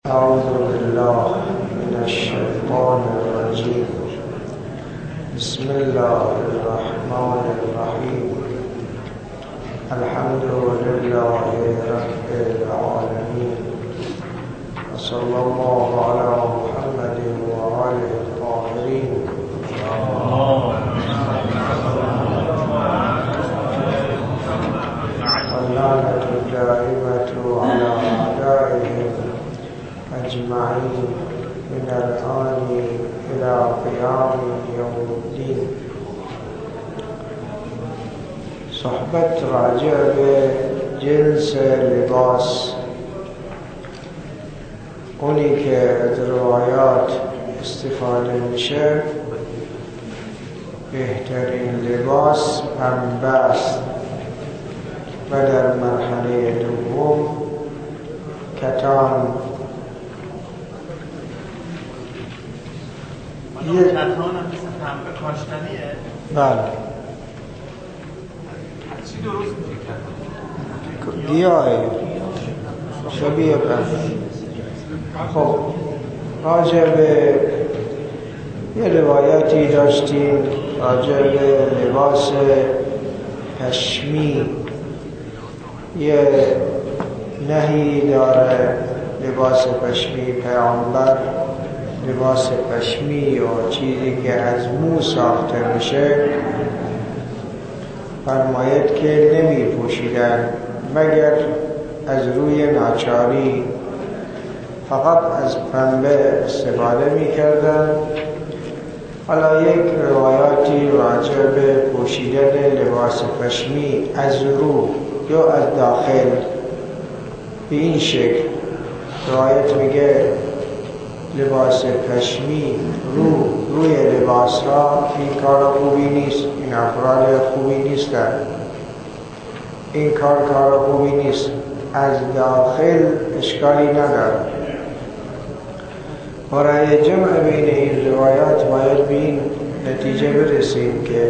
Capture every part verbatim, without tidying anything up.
أعوذ بالله من الشيطان الرجيم. بسم الله الرحمن الرحيم. الحمد لله رب العالمين، وصلى الله على محمد وآله الطاهرين. واللعنة الدائمة على أعدائهم أجمعين من الآن إلى قيام يوم الدين. صحبت راجع به جنس لباس، اونی که از روایات استفاده میشه بهترین لباس پنبه است و در مرحله دوم کتان. یه کتان هم مثل پنبه کاشتنیه؟ بله. چی درست میشه کتان؟ گیاهی شبیه پنبه. خب راجع به یه روایتی داشتیم راجع به لباس پشمی، یه نهی داره لباس پشمی. پیامبر لباس پشمی و چیزی که از مو ساخته میشه فرماید که نمی پوشیدن مگر از روی ناچاری، فقط از پنبه استفاده میکردن. حالا یک روایاتی راجع به پوشیدن لباس پشمی از رو یا از داخل به این شکل روایت میگه لباس پشمی رو روی لباس ها این کار خوبی نیست، این افراد خوبی نیستن، این کار کار خوبی نیست. از داخل اشکالی نداره. برای جمع بین این روایات باید به این نتیجه برسیم که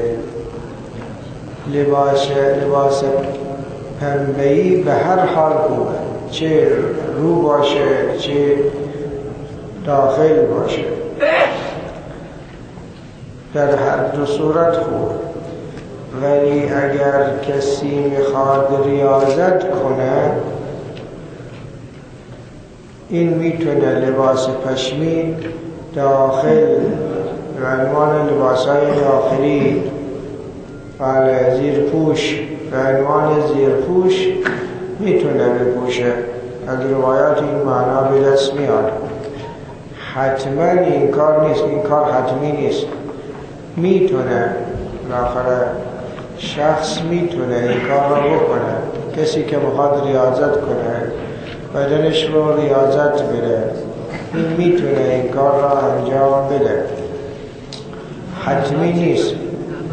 لباس لباس پنبه‌ای به هر حال خوبه، چه رو باشه چه داخل باشه، در هر دو صورت خوب. ولی اگر کسی میخواد ریاضت کنه، این میتونه لباس پشمی داخل به عنوان لباسهای داخلی، بله، زیرپوش به عنوان زیرپوش میتونه بپوشه. از روایات این معنا به دست میاد. حتما این کار نیست، این کار حتمی نیست. میتونه، بالاخره شخص میتونه این کار رو بکنه. کسی که بخواد ریاضت کنه، بدنش رو ریاضت بده، این میتونه این کار را انجام بده. حتمی نیست. نمدی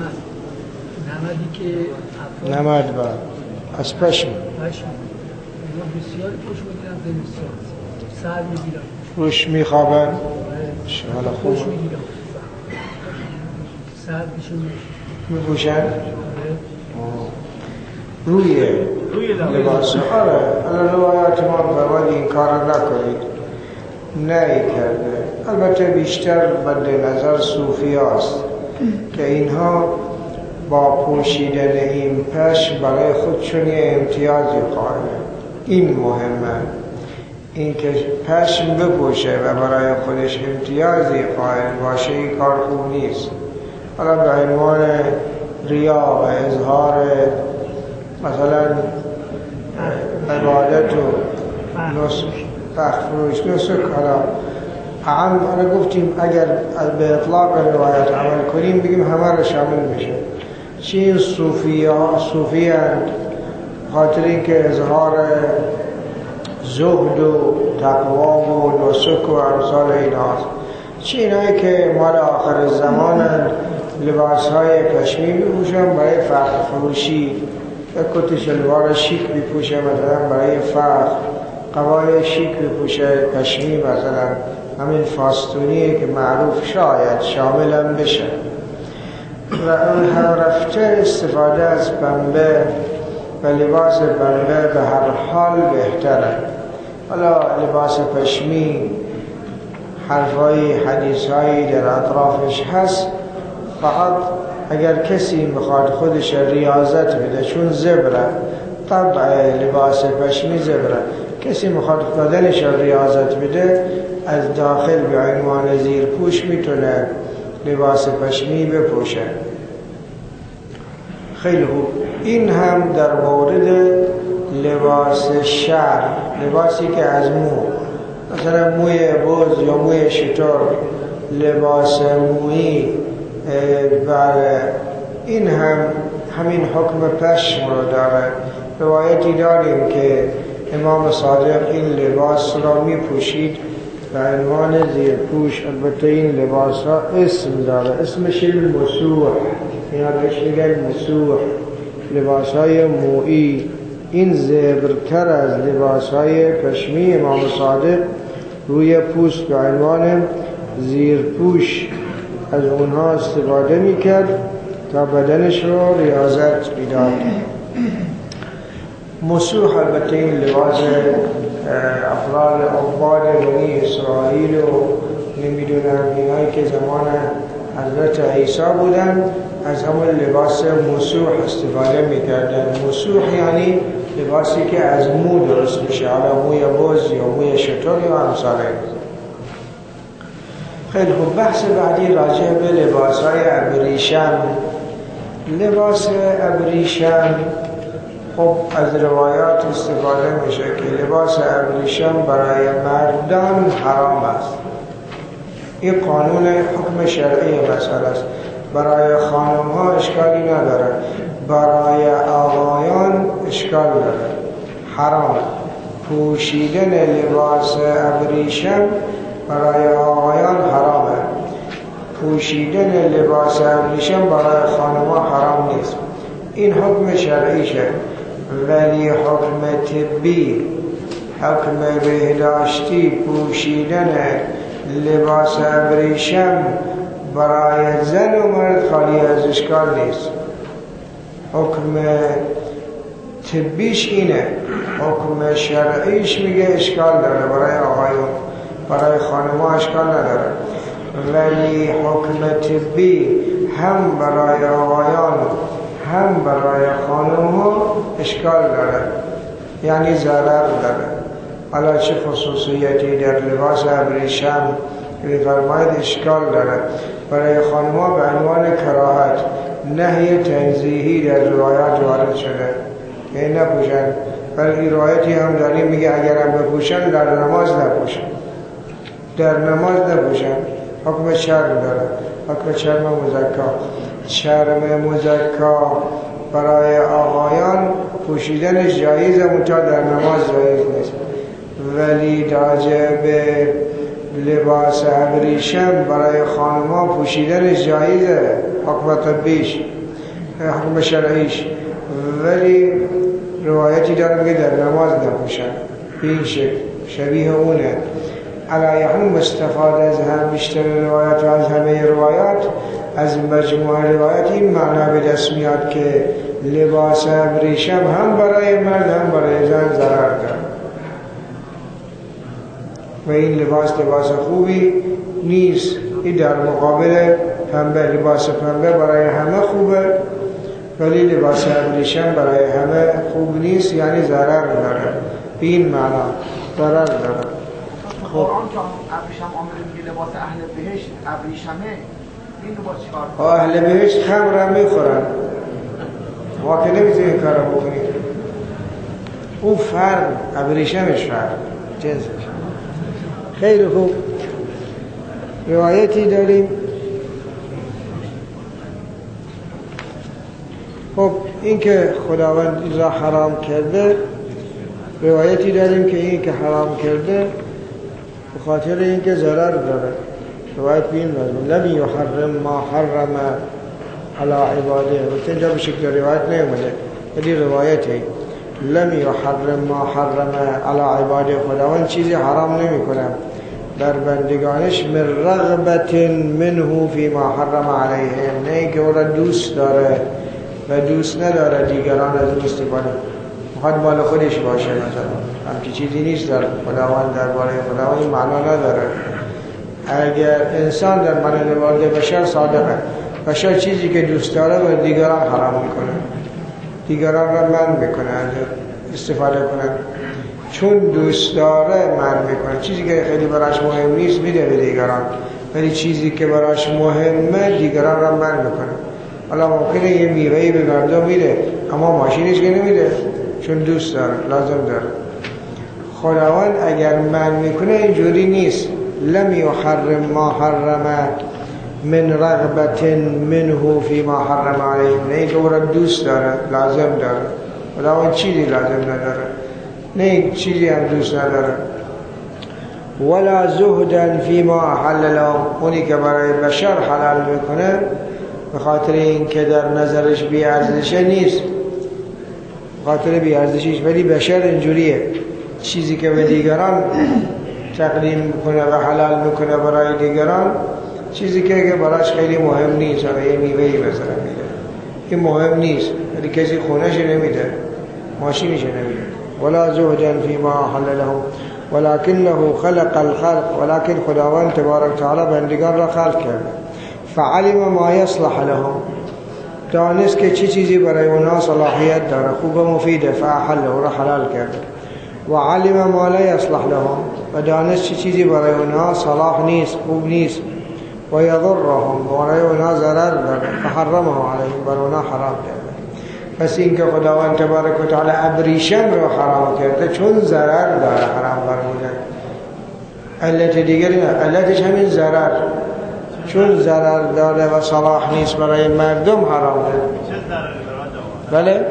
که نمد با از پشم پشم بسیار پوش میگیرن، بسیار سر میگیرن، روش میخوابن، شمال خوب پوش میگیرن، سر بشون میپوشن روی روی لباس. آره، الان روایات ما فرمود این کار نکنید، نه کرده. البته بیشتر مد نظر صوفی هاست که اینها با پوشیدن این پشم برای خودشون یه امتیازی قائله. این مهمه، این که پشم بپوشه و برای خودش امتیازی قائل باشه، این کار خوب نیست. حالا به عنوان ریا و اظهار مثلا عبادت و نسک، فخر فروش، نسک. حالا اعم حالا گفتیم اگر به اطلاق روایت عمل کنیم بگیم همه رو شامل میشه. چین صوفی ها صوفی هستند خاطر اینکه اظهار زهد و تقوا و نسک و امثال این هاست. چین هایی که مال آخر زمانند لباس های پشمی بپوشن برای فخر فروشی، یک کت شلوار شیک بپوشه مثلا برای فخر، قبای شیک بپوشه پشمی، مثلا همین فاستونیه که معروف شاید شامل هم بشه. و هر رفته استفاده از پنبه و لباس پنبه به هر حال بهتره. حالا لباس پشمی حرفای حدیثهایی در اطرافش هست، فقط اگر کسی میخواد خودش ریاضت بده، چون زبره طبع لباس پشمی زبره، کسی میخواد بدنش ریاضت بده از داخل به عنوان زیر پوش میتونه لباس پشمی بپوشه. خیلی خوب. این هم در مورد لباس شعر، لباسی که از مو، مثلا موی بز یا موی شتر، لباس مویی، بله این هم همین حکم پشم رو داره. روایتی داریم که امام صادق این لباس را می پوشید به عنوان زیر پوش. البته این لباس ها اسم داره، اسمش مسوح، اینا بهش میگن مسوح، لباس های مویی. این زبرتر از لباس های پشمی امام صادق روی پوست به عنوان زیر پوش از اونها استفاده میکرد تا بدنش رو ریاضت میداد. مسوح البته این لباس افراد عباد بنی اسرائیل و نمیدونم اینایی که زمان حضرت عیسی بودن از همون لباس مسوح استفاده میکردن. مسوح یعنی لباسی که از مو درست میشه، حالا موی بز یا موی شتر یا همساله. خیلی خوب. بحث بعدی راجع به لباس های ابریشم. لباس ابریشم خب از روایات استفاده میشه که لباس ابریشم برای مردان حرام است. این قانون حکم شرعی مسئله است. برای خانم ها اشکالی نداره، برای آقایان اشکال داره، حرام. پوشیدن لباس ابریشم برای آقایان حرامه، پوشیدن لباس ابریشم برای خانم ها حرام نیست. این حکم شرعیشه. ولی حکم طبی، حکم بهداشتی، پوشیدن لباس ابریشم برای زن و مرد خالی از اشکال نیست. حکم طبیش اینه، حکم شرعیش میگه اشکال داره برای آقایون، برای خانم‌ها اشکال نداره. ولی حکم طبی هم برای آقایان هم برای خانم‌ها اشکال داره، یعنی ضرر داره. حالا چه خصوصیتی در لباس ابریشم می‌فرماید اشکال داره؟ برای خانم‌ها به عنوان کراهت، نهی تنزیهی در روایات وارد شده، یعنی نپوشن. ولی روایتی هم داریم میگه اگرم بپوشن در نماز نپوشن، در نماز نپوشن. حکم چرم داره، حکم چرم مزکا. چرم مزکا برای آقایان پوشیدنش جایزه، منتها در نماز جایز نیست. ولی راجع به لباس ابریشم برای خانم‌ها پوشیدنش جایزه، حکم طبیش، حکم شرعیش. ولی روایتی داره میگه در نماز نپوشن. این شکل شبیه اونه. علی هم استفاده از هم بیشتر روایات و از همه روایات، از مجموعه روایات این معنا به دست میاد که لباس ابریشم هم برای مرد هم برای زن ضرر داره و این لباس لباس خوبی نیست. این در مقابل پنبه، لباس پنبه برای همه خوبه ولی لباس ابریشم برای همه خوب نیست، یعنی ضرر داره. به این معنا ضرر داره. خب قرآن که ابریشم آمده میگه لباس اهل بهشت ابریشمه، این لباس چیکار؟ اهل بهشت خمر هم میخورن، ما که نمیتونیم این کارو بکنیم. اون فرق، ابریشمش فرق، جنسش. خیلی خوب. روایتی داریم. خب این که خداوند ایزا حرام کرده، روایتی داریم که این که حرام کرده به خاطر این که ضرر داره. روایت بین مضمون لم یحرم ما حرم علی عباده، و اینجا به شکل روایت نیومده ولی روایتی لم یحرم ما حرم علی عباده، خداوند چیزی حرام نمی کنه در بندگانش من رغبت منه فی ما حرم علیهم، نه اینکه او را دوست داره و دوست نداره دیگران از اون استفاده. میخواد مال خودش باشه مثلا، همچی چیزی نیست در خداوند درباره خداوند این معنا نداره. اگر انسان در معنی وارد بشر صادقه، بشر چیزی که دوست داره و دیگران حرام میکنه، دیگران را منع میکنه استفاده کنن، چون دوست داره منع میکنه. چیزی که خیلی براش مهم نیست میده به دیگران، ولی چیزی که براش مهمه دیگران را منع میکنه. حالا ممکنه یه میوهی به مردم میده اما ماشینش که نمیده، چون دوست داره، لازم داره. خداوند اگر منع میکنه اینجوری نیست. لم یحرم ما حرم من رغبت منه فی ما حرم علیه، نه اینکه او را دوست داره لازم داره. خداوند چیزی لازم نداره، نه چیزی هم دوست نداره. ولا زهدا فی ما احل له، اونی که برای بشر حلال میکنه به خاطر این که در نظرش بی ارزشه نیست، به خاطر بی ارزشیش، ولی بشر اینجوریه، چیزی که به دیگران تقدیم میکنه و حلال میکنه برای دیگران، چیزی که براش خیلی مهم نیست. حالا یه میوهی مثلا میده، این مهم نیست، ولی کسی خونهش نمیده، ماشینش نمیده. ولا زهدا فی ما احل له ولکنه خلق الخلق، ولكن خداوند تبارک تعالی بندگان را خلق کرده. فعلم ما یصلح لهم، دانست که چی چیزی برای اونا صلاحیت داره، خوب و مفیده، فاحله را حلال کرده. و علم ما لا یصلح لهم، و دانست چی چیزی برای اونا صلاح نیست، خوب نیست. و یضرهم، برای اونا ضرر داره، فحرمه علیهم، برای اونا حرام کرده. پس این که خداوند تبارک و تعالی ابریشم رو حرام کرده چون ضرر داره حرام فرموده، علت دیگری نه، علتش همین ضرر، چون ضرر داره و صلاح نیست برای مردم حرام کرده. بله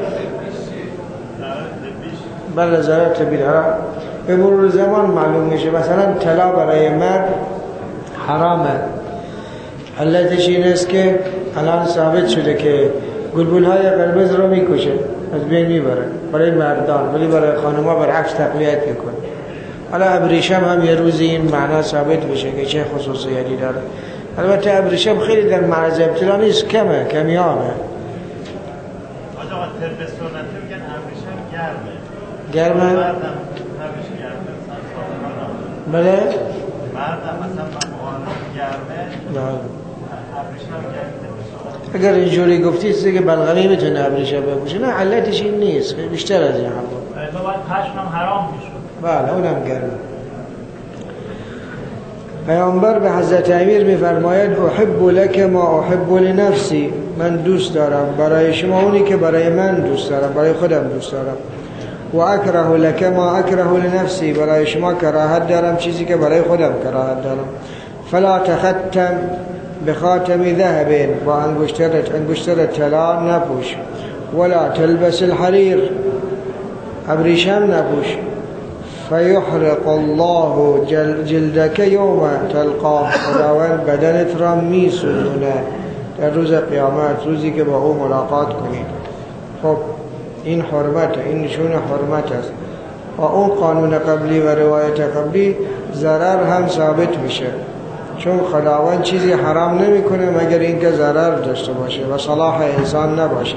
بله ضرر طبیعی حرام به مرور زمان معلوم میشه. مثلا طلا برای مرد حرامه، علتش این است که الان ثابت شده که گلبول‌های قرمز رو میکشه، از بین میبره برای مردان، ولی برای خانم‌ها برعکس تقویت میکنه. حالا ابریشم هم یه روزی این معنا ثابت بشه که چه خصوصیاتی داره. البته ابریشم خیلی در معرض ابتلا نیست، کمه، کمیابه. آجا طب سنتی میگن ابریشم گرمه. گرمه؟ مردم ابریش گرمه. بله؟ مردم مثلا مقارنه گرمه. نه. ابریشم گرمه. اگر اینجوری گفتی چیزی که بلغمی میتونه ابریشم بپوشه، نه علتش این نیست، بیشتر از این حرفا. تو باید پشمم حرام میشد. بله اونم گرمه. پیامبر به حضرت امیر میفرماید احب لک ما احب لنفسی، من دوست دارم برای شما اونی که برای من دوست دارم، برای خودم دوست دارم. و اکره لک ما اکره لنفسی، برای شما کراهت دارم چیزی که برای خودم کراهت دارم. فلا تختم بخاتم ذهب، با انگشتر انگشتر طلا نپوش. ولا تلبس الحرير، ابریشم نپوش. فیحرق الله جل جلدک یوم تلقاه، خداوند بدنت را میسوزونه در روز قیامت، روزی که با او ملاقات کنید. خب این حرمت، این نشون حرمت است. و اون قانون قبلی و روایت قبلی ضرر هم ثابت میشه، چون خداوند چیزی حرام نمیکنه مگر اینکه ضرر داشته باشه و صلاح انسان نباشه.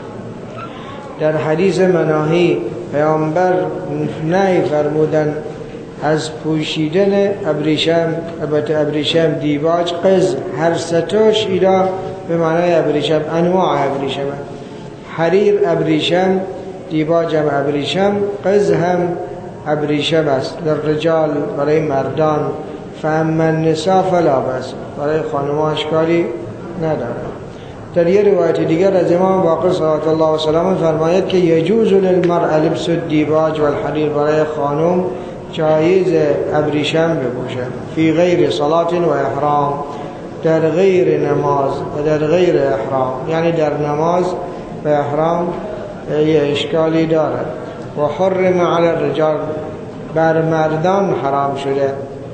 در حدیث مناهی پیامبر نهی فرمودن از پوشیدن ابریشم، البته ابریشم، دیباج، قز، هر ستاش اینا به معنای ابریشم، انواع ابریشم، حریر ابریشم، دیباج هم ابریشم، قز هم ابریشم است در رجال برای مردان. فاما النساء فلا بأس، برای خانم‌ها اشکالی نداره. در یه روایت دیگر از امام باقر صلوات الله و سلامه فرماید که یجوز للمرء لبس الدیباج والحریر، برای خانم جایز ابریشم بپوشه، فی غیر صلاة و احرام، در غیر نماز و در غیر احرام، یعنی در نماز و احرام یه اشکالی داره. و حرم علی الرجال، بر مردان حرام شده.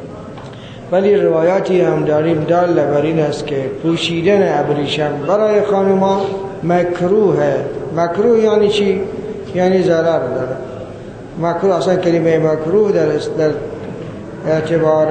ولی روایاتی هم داریم دال بر این است که پوشیدن ابریشم برای خانم‌ها مکروهه. مکروه یعنی چی؟ یعنی ضرر داره. مکروه، اصلا کلمه مکروه در در اعتبار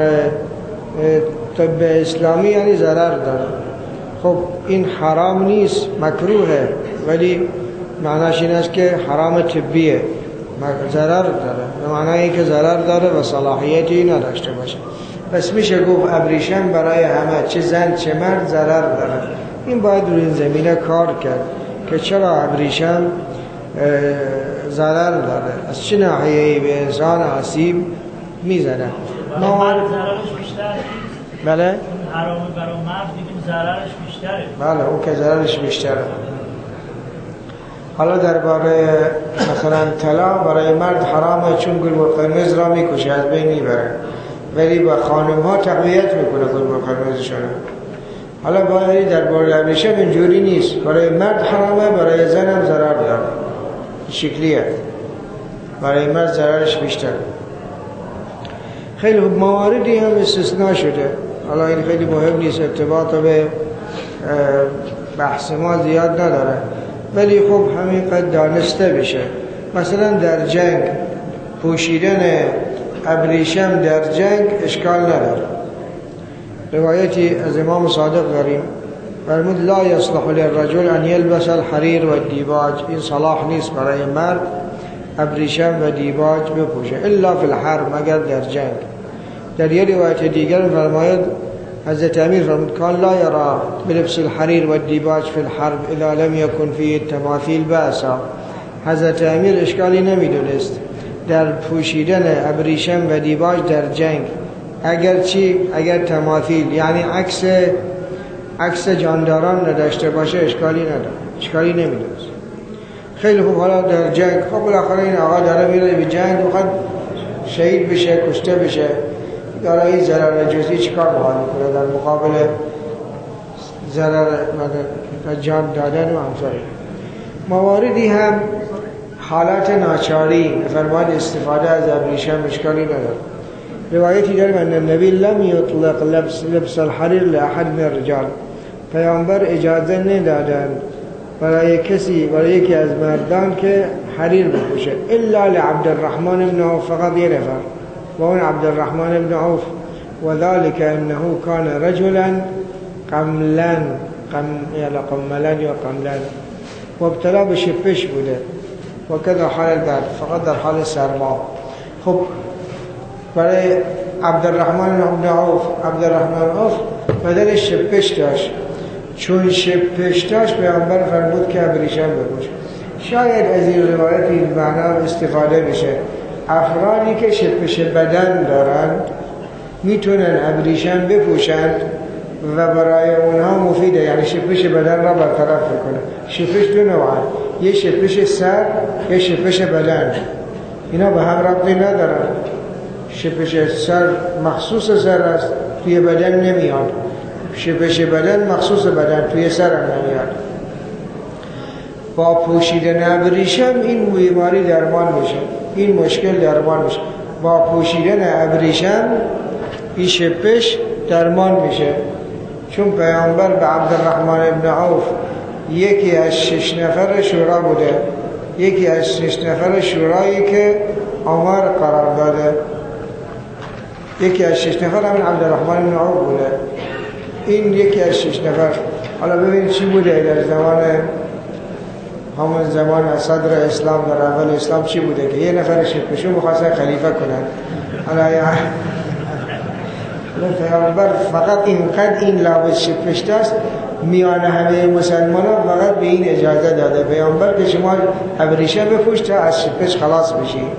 طب اسلامی یعنی ضرر داره. خب این حرام نیست، مکروهه، ولی معناش این است که حرام طبیه. ضرر داره، به معنایی که ضرر داره و صلاحیتی نداشته باشه. پس میشه گفت ابریشم برای همه، چه زن چه مرد ضرر داره. این باید روی این زمینه کار کرد که چرا ابریشم ضرر داره، از چه ناحیه‌ای به انسان آسیب میزنه. ما ضررش بیشتره. بله؟ حرامه برای مرد دیگه ضررش بیشتره. بله اون که ضررش بیشتره. حالا درباره مثلا طلا برای مرد حرامه چون گلبرگ قرمز را میکشه، از بین میبره، ولی با خانم ها تقویت میکنه گلبرگ قرمزشون. حالا باید درباره ابریشم اینجوری نیست، برای مرد حرامه، برای زن هم ضرر داره، شکلیه، برای مرد ضررش بیشتر. خیلی مواردی هم استثناء شده، حالا این خیلی مهم نیست، ارتباط به بحث ما زیاد نداره، ولی خب همین قد دانسته بشه. مثلا در جنگ پوشیدن ابریشم در جنگ اشکال نداره. روایتی از امام صادق داریم فرمود لا یصلح للرجل ان یلبس الحریر و دیباج، این صلاح نیست برای مرد ابریشم و دیباج بپوشه الا فی الحرب، مگر در جنگ. در یه روایت دیگر فرماید حضرت امیر فرمود کان لا یرا بلبس الحریر و دیباج فی الحرب اذا لم یکن فی التماثیل بأسا. حضرت امیر اشکالی نمیدونست در پوشیدن ابریشم و دیباج در جنگ، اگر چی؟ اگر تماثیل یعنی عکس عکس جانداران نداشته باشه اشکالی نداره، اشکالی نمیدونست. خیلی خوب، حالا در جنگ خب بالاخره این آقا داره میره به جنگ، بخواد شهید بشه، کشته بشه، داره این ضرر جزئی چیکار باید میکنه در مقابل ضرر جان دادن و همسایی. مواردی هم حالات ناچاری فرماد استفاده از ابریشم اشکالی نداره. روایتی داریم ان النبی لم یطلق لبس, لبس الحریر لاحد من الرجال، پیامبر اجازه ندادند برای کسی، برای یکی از مردان که حریر بپوشه الا لعبد الرحمن بن عوف، فقط یه نفر و اون عبد الرحمن بن عوف، و ذلك انه كان رجلا قملا قم یا قملا یا قملا و ابتلا به شپش بوده و کذا حال البرد، فقط در حال سرما. خب برای عبد الرحمن بن عوف، عبد الرحمن عوف بدل شپش داشت، چون شپش داشت پیامبر فرمود که ابریشم بپوش. شاید از این روایت این معنا استفاده بشه، افرادی که شپش بدن دارند میتونن ابریشم بپوشند و برای اونها مفیده، یعنی شپش بدن را برطرف میکنه. شپش دو نوعه، یه شپش سر، یه شپش بدن، اینا به هم ربطی ندارن. شپش سر مخصوص سر است، توی بدن نمیاد. شپش بدن مخصوص بدن، توی سر هم نمیاد. با پوشیدن ابریشم این بیماری درمان میشه، این مشکل درمان میشه. با پوشیدن ابریشم این شپش درمان میشه، چون پیامبر به عبدالرحمن ابن عوف یکی از شش نفر شورا بوده، یکی از شش نفر شورایی که عمر قرار داده، یکی از شش نفر همین عبدالرحمن ابن عوف بوده. این یکی از شش نفر، حالا ببینید چی بوده در زمان همون زمان صدر اسلام، در اول اسلام چی بوده که یه نفر شپشو می‌خواستن خلیفه کنن. حالا یا پیامبر فقط اینقدر این لابد شپش داشت میان همه مسلمان ها، فقط به این اجازه داده پیامبر که شما ابریشم بپوش تا از شپش خلاص بشی. اگه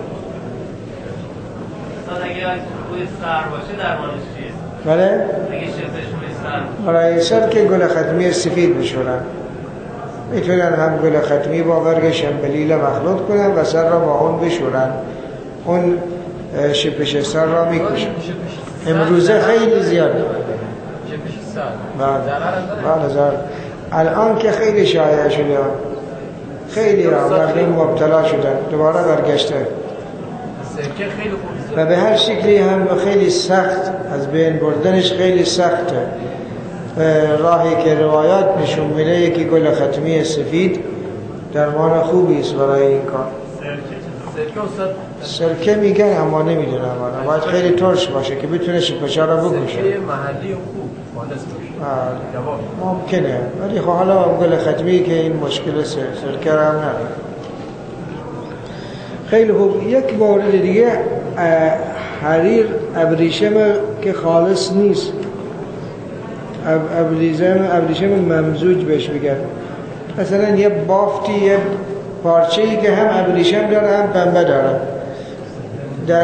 روی سر باشه درمانش چیست؟ بله؟ اگه شپش روی سر برای سر که گل ختمی سفید بشورن، میتونن هم گل ختمی با برگ شنبلیل مخلوط کنن و سر را با اون بشورن، اون شپش سر را میکشن. امروزه خیلی زیاد شپش سر بله ضرر، الان که خیلی شایع شده، خیلی را مردم مبتلا شدن، دوباره برگشته و به هر شکلی هم خیلی سخت، از بین بردنش خیلی سخته. راهی که روایات نشون میده یکی گل ختمی سفید درمان خوبی است برای این کار. سرکه میگن اما نمیدونم، باید خیلی ترش باشه که بتونه شپشا را بکشه. سرکه محلی خوب خالص باشه ممکنه، ولی خب حالا گل ختمی که این مشکل سرکه را هم نداره. خیلی خوب. یک مورد دیگه حریر ابریشم که خالص نیست، ابریشم ابریشم ممزوج بهش میگن. مثلا یه بافتی، یه پارچه‌ای که هم ابریشم داره هم پنبه داره. در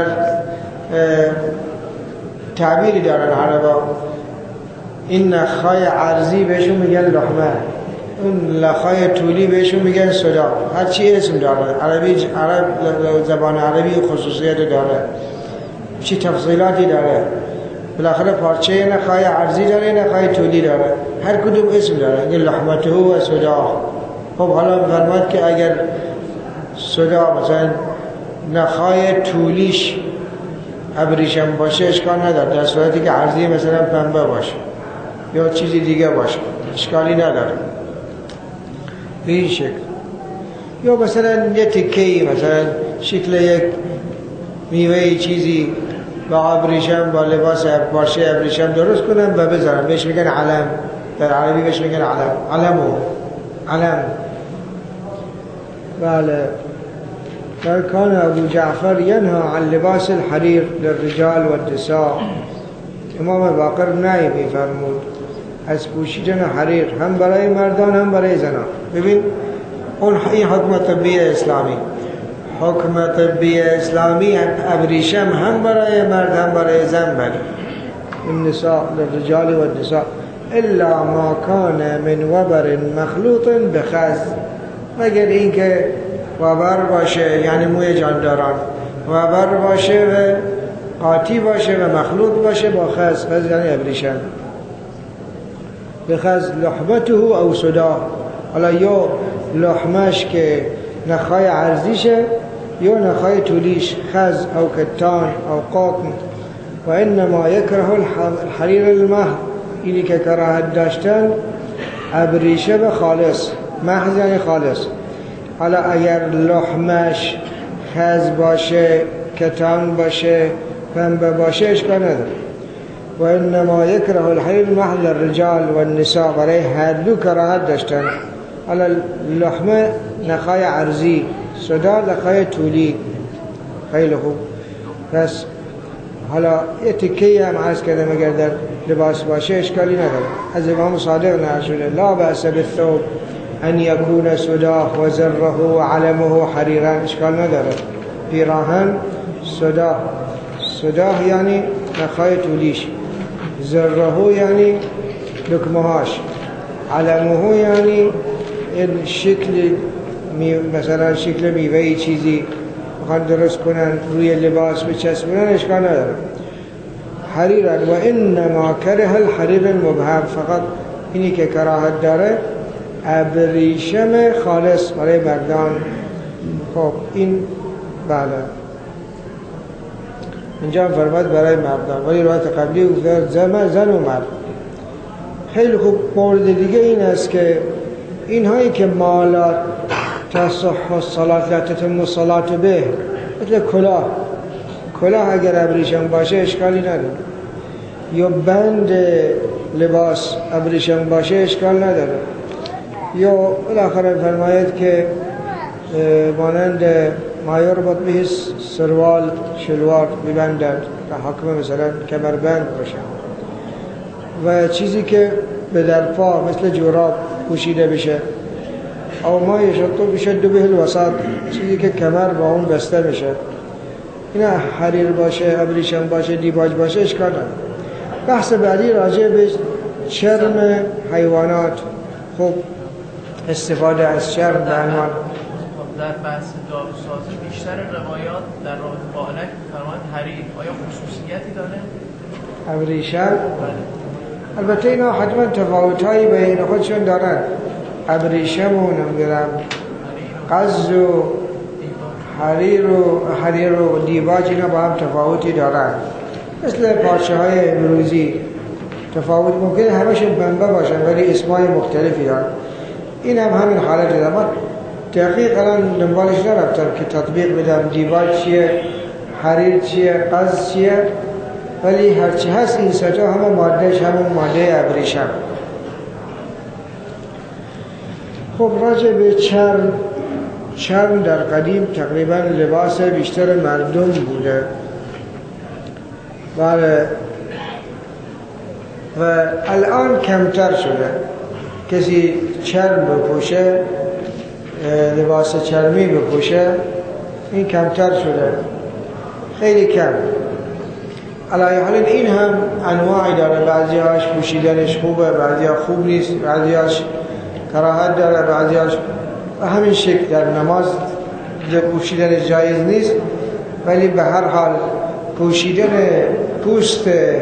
تعبیری دارن عربا، این نخهای عرضی بهشون میگن لحمه، اون لخهای طولی بهشون میگن صدا. هر چی اسم داره، عربی عرب زبان عربی خصوصیت داره، چی تفصیلاتی داره. بالاخره پارچه نخهای عرضی داره، نخهای طولی داره، هر کدوم اسم داره. این لحمته و صدا. خب حالا فرماد که اگر صدا مثلا نخهای طولیش ابریشم باشه اشکال نداره، در صورتی که عرضی مثلا پنبه باشه یا چیزی دیگه باشه اشکالی نداره به این شکل. یا مثلا یه تکه‌ای مثلا شکل یک میوه چیزی با ابریشم با لباس پارچه ابریشم درست کنن و بذارن، بهش میگن علم، در عربی بهش میگن علم، علمو علم. بله. كان ابو جعفر ينهى عن لباس الحرير للرجال والنساء. امام باقر نهی می‌فرمود از پوشیدن حریر هم برای مردان هم برای زنان. ببین اون این حکم طبی اسلامی، حکم طبی اسلامی ابریشم هم برای مرد هم برای زن بله. النساء للرجال والنساء الا ما كان من وبر مخلوط بخز، مگر اینکه وبر باشه یعنی موی جانداران، وبر باشه و قاطی باشه و مخلوط باشه با خز. خز یعنی ابریشم. بخز لحمته او صدا. حالا یا لحمش که نخهای عرضیشه یا نخهای طولیش، خز او کتان او قطن. و انما یکره الحریر المحض، اینی که کراهت داشتن ابریشم خالص، محض یعنی خالص. حالا اگر لحمش خز باشه، کتان باشه، پنبه باشه اشکال نداره. و انما یکره الحریر المحض للرجال والنساء، برای هر دو کراهت داشتن. حالا لحمه نخهای عرضی، صدا نخهای طولی. خیلی خوب. پس حالا یه تکه‌ای هم عرض کردم اگر در لباس باشه اشکالی نداره. از امام صادق نقل شده لا بأس بالثوب ان یکون صداه و زره و علمه حریرا، اشکال نداره. پیراهن صدا، صدا یعنی نخهای طولیش، زره یعنی لکمهاش، علمه یعنی این شکل مثلا شکل میوهی چیزی میخوان درست کنن روی لباس بچسبونن اشکال نداره. حریرا و انما کره الحریر المبهم، فقط اینی که کراهت داره ابریشم خالص برای مردان. خب این بله اینجا فرماد برای مردان، ولی روایت قبلی گفت زن زن و مرد. خیلی خوب. مورد دیگه این است که اینهایی که مالات تصح الصلاة لا تتم الصلاة به، مثل کلاه، کلاه اگر ابریشم باشه اشکالی نداره، یا بند لباس ابریشم باشه اشکال نداره، یا بالاخره فرماید که مانند ما یربط به سروال شلوار ببندند که حکم مثلا کمربند باشه، و چیزی که به در پا مثل جوراب پوشیده بشه، او ما یشطو بشد به الوسط، چیزی که کمر با اون بسته بشه. اینا حریر باشه، ابریشم باشه، دیباج باشه اشکال نداره. بحث بعدی راجع به چرم حیوانات. خب استفاده از چرم به عنوان در بحث داروسازی بیشتر روایات در رابطه با علک فرمان حریر آیا خصوصیتی داره؟ ابریشم البته اینا حتما تفاوت‌هایی بین خودشون دارن. ابریشم و نمیدونم قز و حریر و حریر و دیباج اینا با هم تفاوتی دارن، مثل پارچه های امروزی تفاوت ممکنه همشون پنبه باشن ولی اسمای مختلفی دارن. این هم همین حالت داره. ما دقیق الان دنبالش نرفتم که تطبیق بدم دیباج چیه، حریر چیه، قز چیه، ولی هرچی هست این ستا همه مادهش همون ماده ابریشم. خب راجع به چرم چرم در قدیم تقریبا لباس بیشتر مردم بوده بله و الان کمتر شده کسی چرم بپوشه لباس چرمی بپوشه این کمتر شده خیلی کم علی حال این هم انواعی داره بعضی هاش پوشیدنش خوبه بعضی ها خوب نیست بعضی هاش کراهت داره بعضی هاش و همین شکل در نماز پوشیدن جایز نیست ولی به هر حال پوشیدن پوست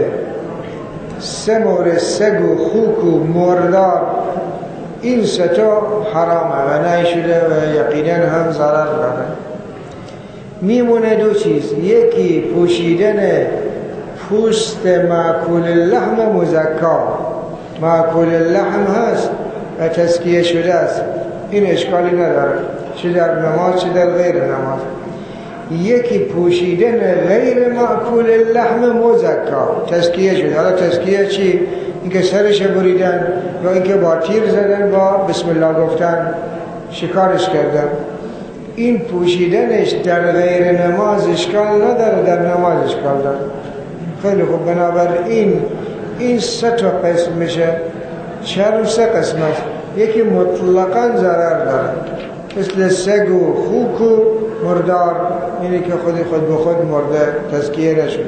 سمور سگ و خوک و مردار این ستا حرامه و نهی شده و یقینا هم ضرر داره میمونه دو چیز یکی پوشیدن پوست مأکول اللحم مزکا مأکول اللحم هست و تزکیه شده است این اشکالی نداره چه در نماز چه در غیر نماز یکی پوشیدن غیر مأکول اللحم مزکا تزکیه شده حالا تزکیه چی؟ اینکه سرش بریدن یا اینکه با تیر زدن با بسم الله گفتن شکارش کردن این پوشیدنش در غیر نماز اشکال نداره در نماز اشکال داره خیلی خوب بنابراین این سه تا قسم میشه چرم سه قسمت یکی مطلقاً ضرر داره مثل سگ و خوک و مردار اینی که خودی خود به خود مرده تزکیه نشده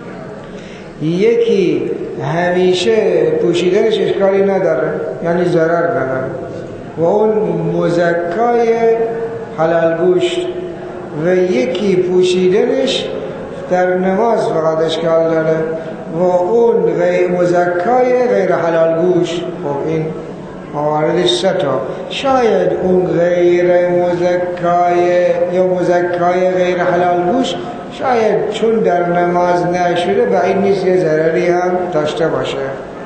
یکی همیشه پوشیدنش اشکالی نداره یعنی ضرر نداره و اون مزکای حلال گوشت و یکی پوشیدنش در نماز فقط اشکال داره و اون غیر مزکای غیر حلال گوشت خب این مواردش سه تا شاید اون غیر مزکای یا مزکای غیر حلال گوشت شاید چون در نماز نشده بعید نیست یه ضرری هم داشته باشه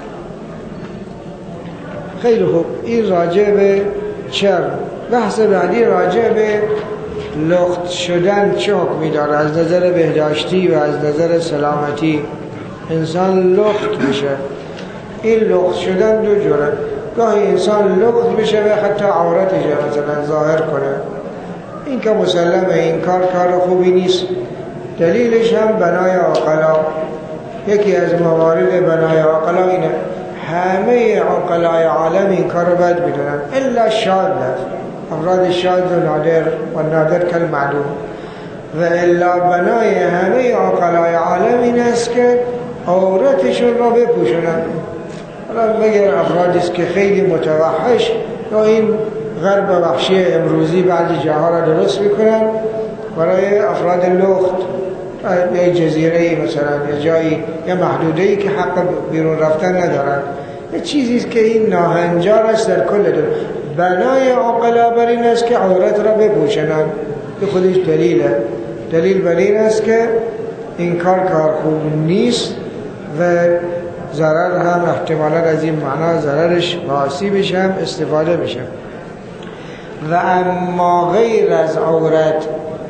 خیلی خوب این راجع به چرم بحث بعدی راجع به لخت شدن چه حکمی داره از نظر بهداشتی و از نظر سلامتی انسان لخت میشه این لخت شدن دو جوره گاهی انسان لخت میشه و حتی عورتش مثلا ظاهر کنه این که مسلمه این کار کار خوبی نیست دلیلش هم بنای عقلا یکی از موارد بنای عقلا اینه همه عقلای عالم این کار رو بد میدونن الا شاذ افراد شاذ و نادر و نادر کل معلوم و الا بنای همه عقلای عالم این است که عورتشون را بپوشونن حالا مگر افرادی است که خیلی متوحش یا این غرب وحشی امروزی بعضی جاها را درست میکنن برای افراد لخت یه جزیره مثلا یه جایی یه محدوده‌ای که حق بیرون رفتن ندارن یه چیزی است که این ناهنجار است در کل دنیا بنای عقلا بر این است که عورت را بپوشنن که خودش دلیله دلیل بر این است که این کار کار خوب نیست و ضرر هم احتمالا از این معنا ضررش آسیبش هم استفاده میشه و اما غیر از عورت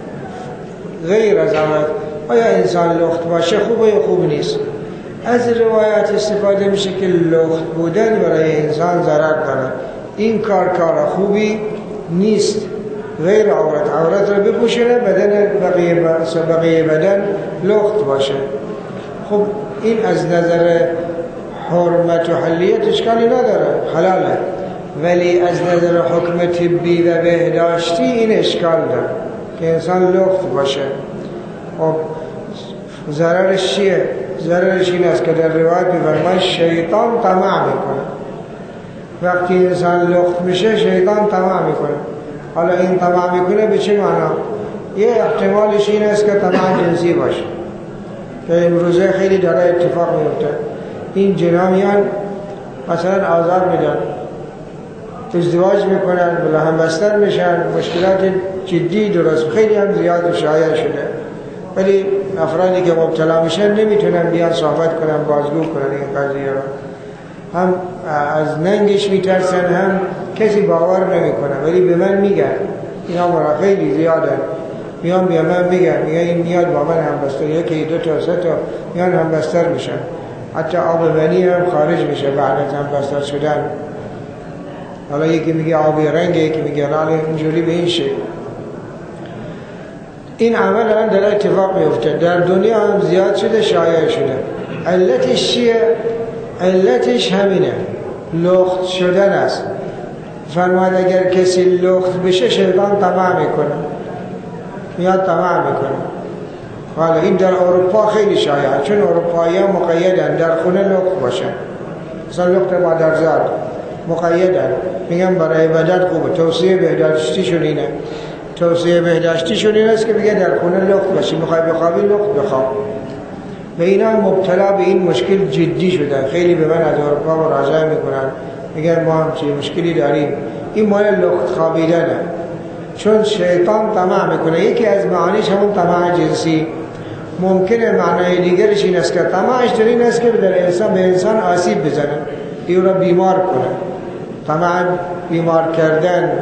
غیر از عورت آیا انسان لخت باشه خوبه یا خوب نیست از روایت استفاده میشه که لخت بودن برای انسان ضرر داره این کار کار خوبی نیست غیر عورت عورت را بپوشونه بدن بقیه, بقیه بدن لخت باشه خب این از نظر حرمت و حلیت اشکالی نداره حلاله ولی از نظر حکم طبی و بهداشتی این اشکال داره که انسان لخت باشه خب ضررش چیه؟ ضررش این است که در روایت می‌فرماید شیطان طمع میکنه وقتی انسان لخت میشه شیطان طمع میکنه حالا این طمع میکنه به چه معنا؟ یه احتمالش این است که طمع جنسی باشه که امروزه خیلی داره اتفاق میفته این جنا میان مثلا آزار میدن ازدواج میکنن بلا همبستر میشن مشکلات جدی درست خیلی هم زیاد شایع شده ولی افرادی که مبتلا میشن نمیتونن بیان صحبت کنن بازگو کنن این قضیه رو هم از ننگش میترسن هم کسی باور نمیکنه ولی به من میگن اینا مرا خیلی زیادن میان به من میگن میگن این میاد با من همبستر یکی دو تا سه تا میان همبستر میشن حتی آب منی هم خارج میشه بعد از همبستر شدن حالا یکی میگه آبی رنگه یکی میگه حالا اینجوری به این شکل این عمل الان در اتفاق میفته، در دنیا هم زیاد شده، شایع شده. علتش چیه؟ علتش همینه، لخت شدن است. فرماید اگر کسی لخت بشه شیطان طمع میکنه، میاد طمع میکنه. حالا این در اروپا خیلی شایعه، چون اروپایی ها مقیدن در خونه لخت باشه، مثلا لخت مادرزاد مقیدن، میگن برای بدن خوبه. توصیه بهداشتیشون اینه، توصیه بهداشتیشون این است که بگه در خونه لخت باشی، میخوای بخوابی لخت بخواب. و اینا مبتلا به این مشکل جدی شدن، خیلی به من از اروپا مراجعه میکنن، میگن ما هم چه مشکلی داریم. این مال لخت خوابیدنه، چون شیطان طمع میکنه. یکی از معانیش همون طمع جنسی. ممکنه معنای دیگرش این است که طمعش در این است که در انسان به انسان آسیب بزنه، این را بیمار کنه. طمع بیمار کردن.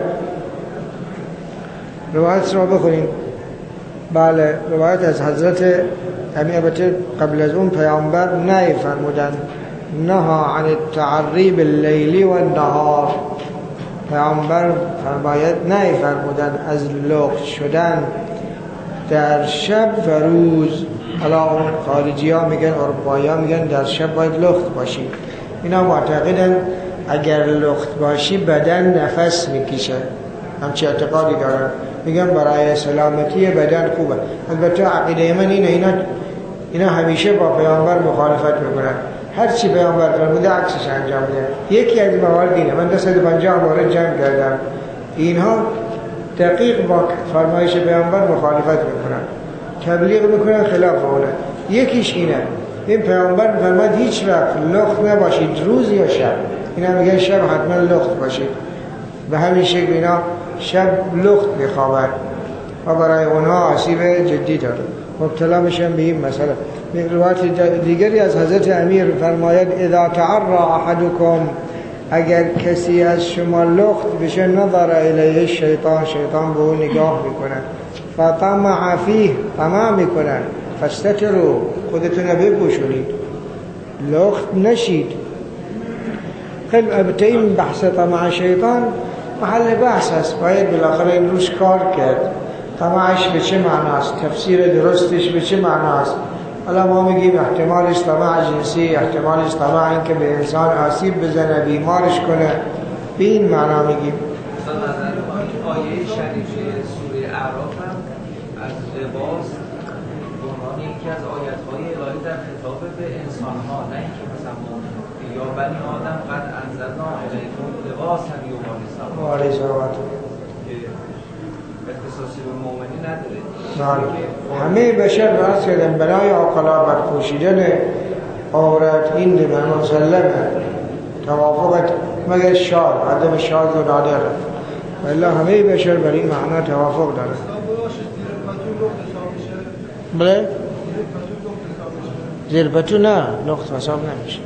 روایت را بخونیم. بله، روایت از حضرت همین، البته قبل از اون پیامبر نهی فرمودن، نهی عن التعری باللیل و النهار. پیامبر فرماید نهی فرمودن از لخت شدن در شب و روز. حالا خارجی ها میگن، اروپایی ها میگن در شب باید لخت باشی. اینا معتقدن اگر لخت باشی بدن نفس میکشه، همچه اعتقادی دارن، میگن برای سلامتی بدن خوبه. البته عقیده من اینه، اینا اینا همیشه با پیامبر مخالفت میکنن. هر چی پیامبر فرموده عکسش انجام میده. یکی از موارد اینه، من دویست و پنجاه مورد جمع کردم، اینها دقیق با فرمایش پیامبر مخالفت میکنن، تبلیغ میکنن خلاف اونه. یکیش اینه، این پیامبر فرمود هیچ وقت لخت نباشید، روز یا شب. اینا میگن شب حتما لخت باشید، به همین شکل اینا شب لخت میخوابن و برای اونها آسیب جدی داره، مبتلا میشن به این مسئله. روایت دیگری از حضرت امیر فرماید اذا تعرى احدكم، اگر کسی از شما لخت بشه، نظر الیه شیطان، شیطان به اون نگاه میکنه، فطمع فیه، طمع میکنه، فاستتروا، خودتون بپوشونید، لخت نشید. خیلی البته این بحث طمع شیطان محل بحث است، باید بالاخره این روش کار کرد. طمعش به چه معناست؟ تفسیر درستش به چه معناست؟ حالا ما میگیم احتمالش طمع جنسی، احتمالش طمع این که به انسان آسیب بزنه، بیمارش کنه، به این معنا میگیم. مثلا نظر آیه شریفه سوره اعراف هم از لباس به عنوان یکی از آیات‌های الهی در خطاب به انسان‌ها، نه اینکه مثلا یا بنی آدم قد انزلنا علیکم لباسا یواری سوآتکم که اختصاصی به مؤمنین نداره. همه بشر راست کردن بنای عقلا بر پوشیدن عورت، این دیگر مسلمه، توافقت مگر شاد، عدم شاد رو نداره، ولی همه بشر بر این معنا توافق داره. بله؟ زیر پتو نه، لخت حساب نمیشه.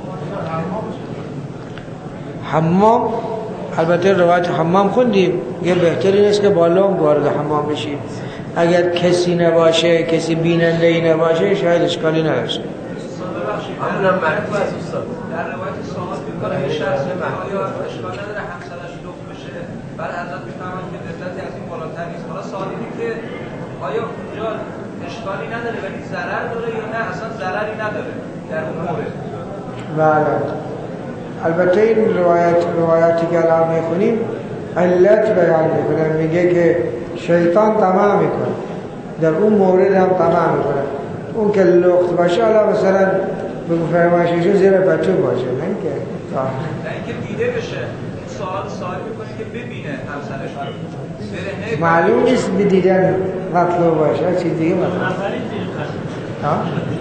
حمام، البته روایت حمام خوندیم، یه بهترین است که با لنگ وارد حمام بشید. اگر کسی نباشه، کسی بیننده ای نباشه، شاید اشکالی نداشته. همونم مرکز استاد در روایت صحابه میگه یه شخص آیا اشکال نداره همسرش لخت بشه، بعد حضرت میفرمایند که لذتی از این بالاتر نیست. حالا سوال اینه که آیا اونجا اشکالی نداره ولی ضرر داره یا نه اصلا ضرری نداره در اون مورد؟ بله، البته این روایت روایتی که الان میخونیم علت بیان میکنه، میگه که شیطان طمع میکنه، در اون مورد هم طمع میکنه. اون که لخت باشه، حالا مثلا بگو فرمایششون زیر پتو باشه، نه اینکه نه اینکه دیده بشه. سوال سوال میکنه که ببینه همسرش رو، معلوم نیست بدیدن مطلوب باشه، چیز دیگه مطلوب. ها؟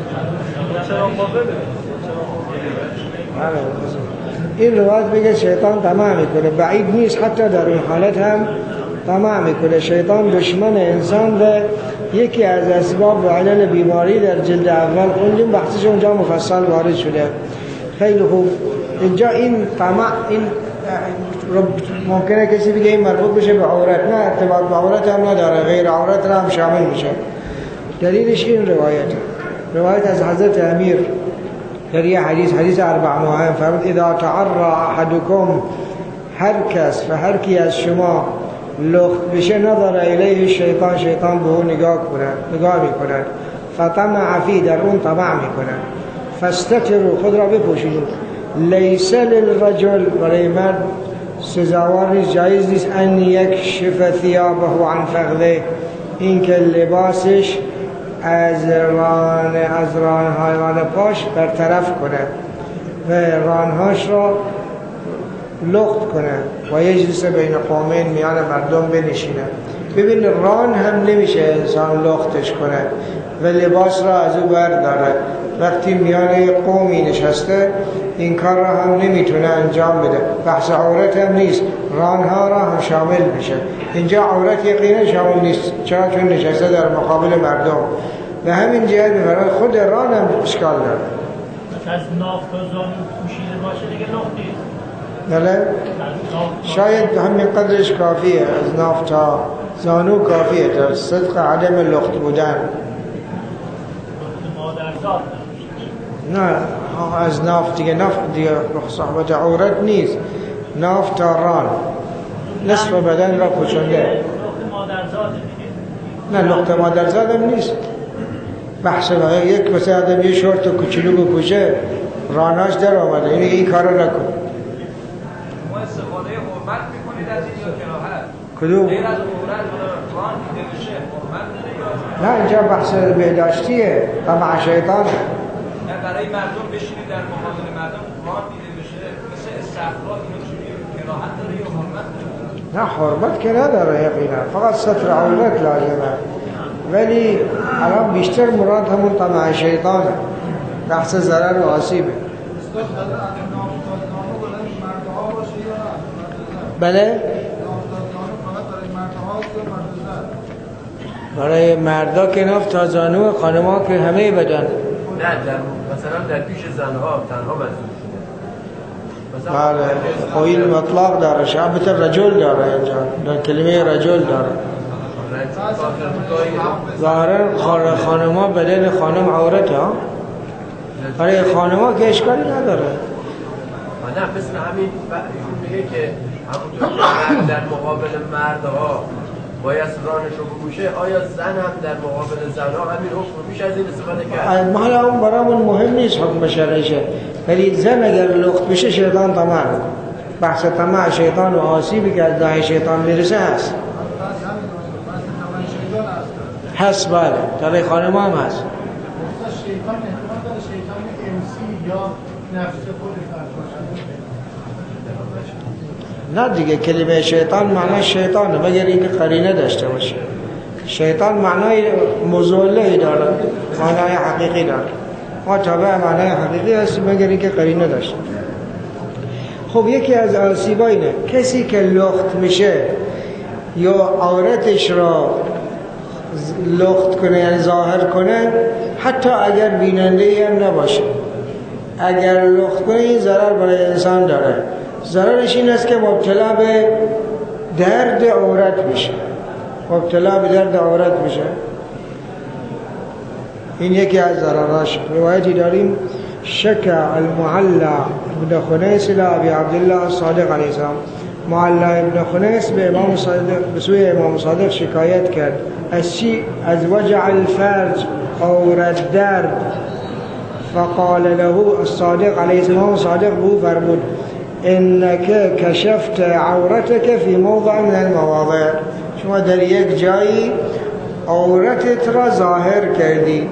این روایت میگه شیطان طمع میکنه، بعید نیست حتی در این حالت هم طمع میکنه. شیطان دشمن انسان و یکی از اسباب و علل بیماری در جلد اول خوندیم، بحثش اونجا مفصل وارد شده. خیلی خوب. اینجا این طمع، این ممکنه کسی بگه این مربوط بشه به عورت، نه، ارتباط به عورت هم نداره، غیر عورت را هم شامل میشه. دلیلش این روایته، روایت از حضرت امیر در یه حدیث، حدیث اربع ماه فرمود اذا تعرى احدكم، هر کس و هر کی از شما لخت بشه نظر الیه شیطان، شیطان به اون نگاه کنه، نگاه میکنه. فطمع فی، در اون طمع میکنه. فاستتروا، خود را بپوشید. لیس للرجل، برای مرد سزاوار نیست، جایز نیست ان یکشف ثیابه عن فخذه، این که لباسش از ران از رانهای ران پاش برطرف کنه و رانهاش را لخت کنه و یجلس بین قومین، میان مردم بنشینه. ببین ران هم نمیشه انسان لختش کنه و لباس را از او برداره. وقتی میان قومی نشسته این کار را هم نمیتونه انجام بده. بحث عورت هم نیست، رانها را هم شامل بشه. اینجا عورت یقینا شامل نیست، چرا؟ چون نشسته در مقابل مردم. به همین جهت برای خود ران هم اشکال داره. از ناف تا زانو پوشیده باشه دیگه لخت نیست. بله؟ شاید همین قدرش کافیه، از ناف تا زانو کافیه تا صدق عدم لخت بودن. مادرزاد نه از ناف دیگه، ناف دیگه صحبت عورت نیست، ناف تا ران نصف بدن را پوشنده. لخت مادرزاده دیگه. نه لخت مادرزاد هم نیست. بحث باید یک مثل آدم یه شورت کوچولو بپوشه راناش در آمده، یعنی این کار رو نکن. ما استفاده حرمت میکنید از این یا کراهت؟ کدوم؟ غیر از عورت ران دیده بشه حرمت داره یا؟ نه اینجا بحث بهداشتیه و مع شیطان. نه برای مردم بشینید در مقابل مردم ران دیده بشه مثل استخراج اینا چیزی کراهت داره یا حرمت داره؟ نه حرمت که نداره یقینا، فقط ستر عورت لازمه. ولی الان بیشتر مراد همون طمع شیطانه، بحث ضرر و آسیبه. بله؟ برای مردا که ناف تا زانو، خانم‌ها که همه بدن. نه در مثلا در پیش زنها تنها منظور. بله خب این مطلق داره، شعبت رجل داره اینجا، در کلمه رجل داره. ظاهرا خانم‌ها بدن خانم عورت ها، برای خانم‌ها که اشکالی نداره. نه مثل همین میگه که همونطور که در مقابل مردها باید رانش رو بپوشه، آیا زن هم در مقابل زنها همین حکم میشه از این استفاده کرد؟ ما حالا اون برامون مهم نیست حکم شرعیشه، ولی زن اگر لخت بشه شیطان طمع، بحث طمع شیطان و آسیبی که از داعی شیطان میرسه هست هست بله، برای خانم هم هست. شیطان احتمال داره شیطان انسی یا نفس خود نه دیگه کلمه شیطان معنی شیطانه مگر اینکه قرینه داشته باشه. شیطان معنای مزوله داره، معنای حقیقی داره. ما تابع معنای حقیقی هست مگر اینکه قرینه داشته. خب یکی از آسیبا اینه کسی که لخت میشه یا عورتش را لخت کنه یعنی ظاهر کنه، حتی اگر بیننده هم نباشه، اگر لخت کنه این ضرر برای انسان داره. ضررش این است که مبتلا به درد عورت میشه، مبتلا به درد عورت میشه. این یکی از ضرراش. روایتی داریم شکا المعلا ابن خنیس الى ابی عبدالله صادق علیه السلام. معلا ابن خنیس به امام صادق به سوی امام صادق شکایت کرد از چی؟ از وجع الفرج، عورت درد. فقال له الصادق علیه السلام، صادق بو فرمود انك کشفت عورتك في موضع من المواضع، شما در یک جایی عورتت را ظاهر کردی.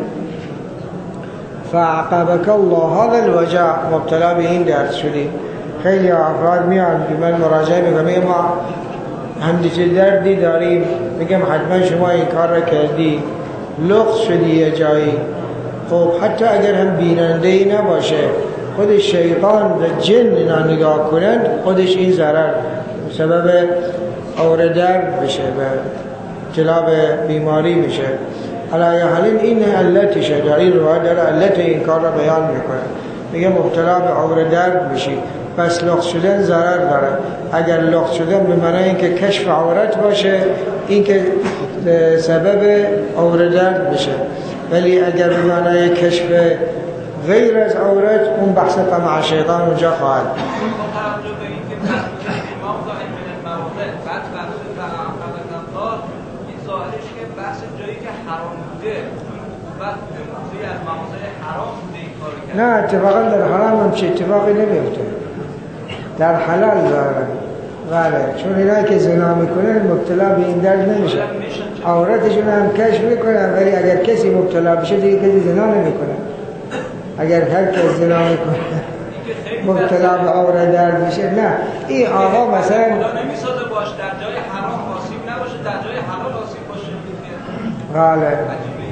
فعقبك الله هذا الوجع، مبتلا به این درد شدی. خیلی افراد میان به من مراجعه میکنم ما همدیچه دردی داریم، میگم حتما شما این کار را کردی، لخت شدی یه جایی. خب حتی اگر هم بیننده ای نباشه، خود شیطان و جن اینا نگاه کنند، خودش این ضرر سبب عور درد بشه و جلاب بیماری میشه. علی حال این علتشه، در این روایت داره علت این کار را بیان میکنه، میگه مبتلا به عور درد بشی، پس لخت شدن ضرر داره. اگر لخت شدن به معنی اینکه کشف عورت باشه، این که سبب عور درد بشه، ولی اگر به معنی کشف غیر از عورت، اون بحث طمع شیطان اونجا خواهد. نه اتفاقا در حرام هم چه اتفاقی نمیفته، در حلال دارن. بله، چون اینا که زنا میکنن مبتلا به این درد نمیشه، عورتشون هم کشف میکنن، ولی اگر کسی مبتلا بشه دیگه کسی زنا نمیکنه. اگر هر کس زنا میکنه مبتلا به عورت درد میشه. نه این آقا مثلا خدا نمیسازه باش در جای حرام آسیب نباشه، در جای حلال آسیب باشه. بله.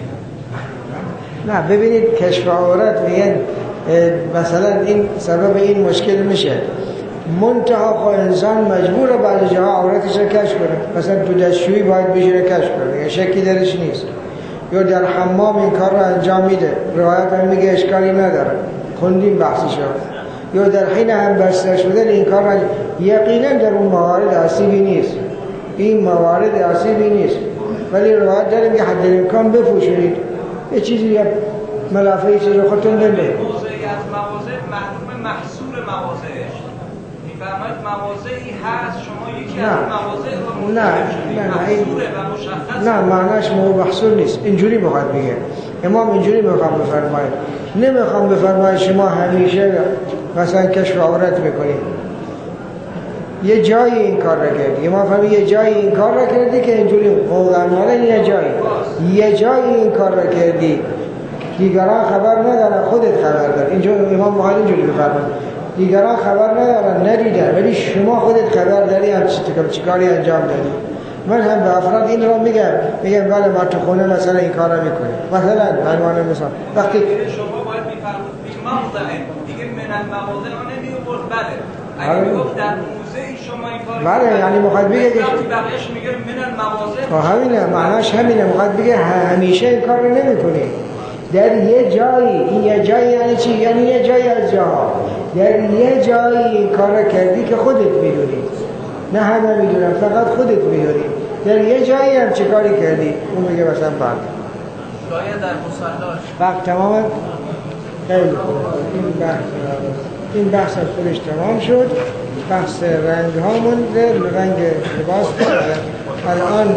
نه ببینید کشف عورت میگن مثلا این سبب این مشکل میشه، منتها خو انسان مجبوره بعضی جاها عورتش رو کشف کنه، مثلا تو دستشویی باید بشینه کشف کنه، شکی درش نیست، یا در حمام این کار رو انجام میده، روایت هم میگه اشکالی نداره، خوندیم بحثشو، یا در حین هم بسته شدن این کار رو یقینا در اون موارد آسیبی نیست، این موارد آسیبی نیست، ولی روایت داریم که حد امکان بپوشونید یه چیزی، یا ملافه چیزی رو خودتون بنده. موضعی از مواضع معلوم محصول مواضعش میفرماید مواضعی هست شما یکی از مواضع رو نه نه محصوله و مشخص. نه معناش محصول نیست، اینجوری بخواد بگه امام، اینجوری میخوام بفرماید، نمیخوام بفرماید شما همیشه مثلا کشف عورت میکنید، یه جایی این کار را کردی، ما فهمی یه جایی این کار را کردی که اینجوری قوغناره، یه جایی یه جایی این کار را کردی دیگران خبر ندارن، خودت خبر دار. اینجا امام بخاری اینجوری بفرماید دیگران خبر ندارن ندیدن، ولی شما خودت خبر داری هم چی کاری انجام دادی. من هم به افراد این رو میگم، میگم بله ما تو خونه مثلا این کار رو میکنیم، مثلا عنوان مثال وقتی شما باید میفرمود بی موضعه دیگه من المواضع رو نمیورد. بله اگه میگفت در موضعی شما این کار بله یعنی میخواد بگه که بقیه‌اش میگه من المواضع، خب همینه معناش همینه، میخواد بگه همیشه این کار رو نمیکنی، در یه جایی، این یه جایی یعنی چی؟ یعنی یه جایی از جاها، در یه جایی این کار رو کردی که خودت میدونی، نه همه میدونن، فقط خودت میدونی، در یه جایی هم چه کاری کردی، اون میگه مثلا بعد شاید در مصلاش وقت تمامه. خیلی خوب، این بحث این بحث از خودش تمام شد، بحث رنگ ها مونده، رنگ لباس الان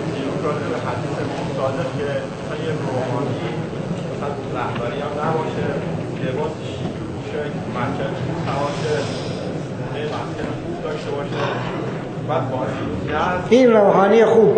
رهبری هم نباشه، لباسش پوشه مسجد نباشه، مسجد خوب داشته باشه، بعد باشه این روحانی خوب،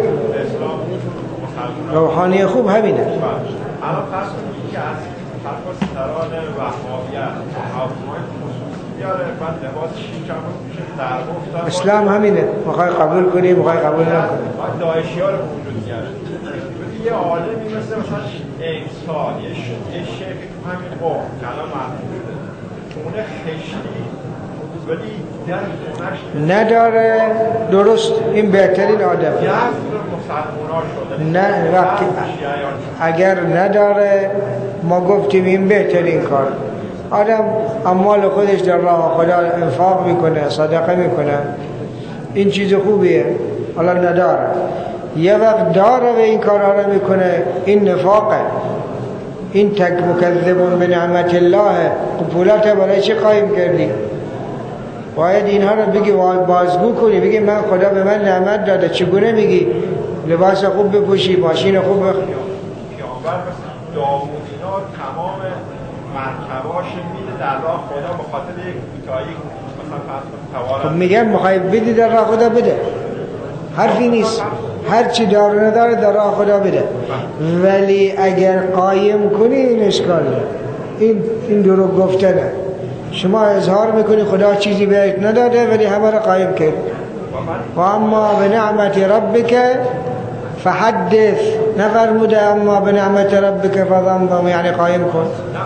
روحانی خوب همینه. الان فرض کنید که از طرف سران وهابیت حاکمان خصوصی بیاره، بعد لباس شیک هم میشه در گفتن اسلام همینه، میخوای قبول کنی میخوای قبول نکنی، باید داعشی ها رو وجود بیاره. یه عالمی مثل مثلا امسال یه شیخ تو همین قوم که الان محبوب شده خونه خشتی ولی در خونش نداره، درست این بهترین آدم یه مسلمان شده نه، وقتی اگر نداره ما گفتیم این بهترین کار، آدم اموال خودش در راه خدا انفاق میکنه، صدقه میکنه، این چیز خوبیه. حالا نداره، یه وقت داره و این کارها رو میکنه، این نفاقه، این تک مکذبون به نعمت الله. قبولت برای چی قایم کردی؟ باید اینها رو بگی بازگو کنی، بگی من خدا به من نعمت داده، چگونه میگی لباس خوب بپوشی، ماشین خوب بخ... پیامبر مثل داوود اینا تمام مرکباش میده در راه خدا به خاطر یک کوتاهی مثلا فرض کن. خب میگن میخوای بدی در راه خدا بده، حرفی نیست، هر چی دار نداره در راه خدا بده، ولی اگر قایم کنی این اشکال داره، این این دروغ گفتنه. شما اظهار میکنی خدا چیزی بهت نداده ولی همه را قایم کرد. و اما به نعمت ربک فحدث، نفرموده اما به نعمت ربک فضم، یعنی قایم کن.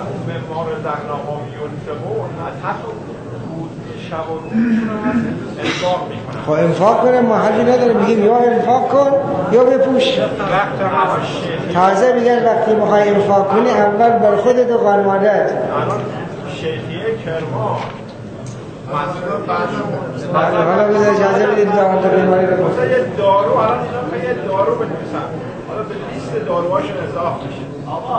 خب انفاق کنه، ما حرفی نداره، میگیم یا انفاق کن یا بپوش. تازه میگن وقتی میخوای انفاق کنی اول بر خودت و خانواده‌ات. الان شیخیه کرمان بله، حالا بذار اجازه بدید دارم تا بیماری رو مثلا یه دارو، الان اینا یه دارو بنویسن، حالا به لیست داروهاشون اضافه میشه.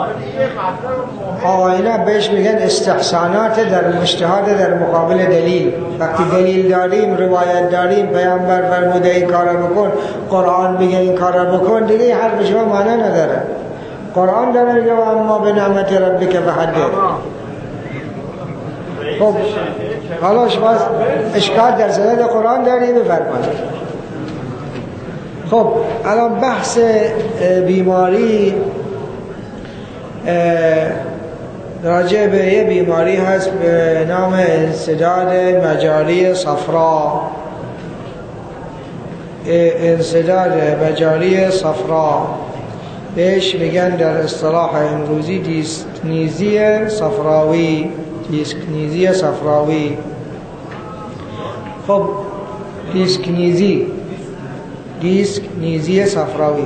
آقا اینا بهش میگن استحسانات در مجتهد در مقابل دلیل. وقتی دلیل داریم، روایت داریم، پیامبر فرموده این کارو بکن، قرآن میگه این کارو بکن، دیگه حرف شما معنی نداره. قرآن داره میگه اما به نعمت ربک فحدث. خب حالا شما اشکال در سند قرآن داری بفرمایید. خب الان بحث بیماری راجع به یه بیماری هست به نام انسداد مجاری صفرا. انسداد مجاری صفرا بهش میگن در اصطلاح امروزی دیسکنیزی صفراوی. دیسکنیزی صفراوی. خب دیسکنیزی دیسکنیزی صفراوی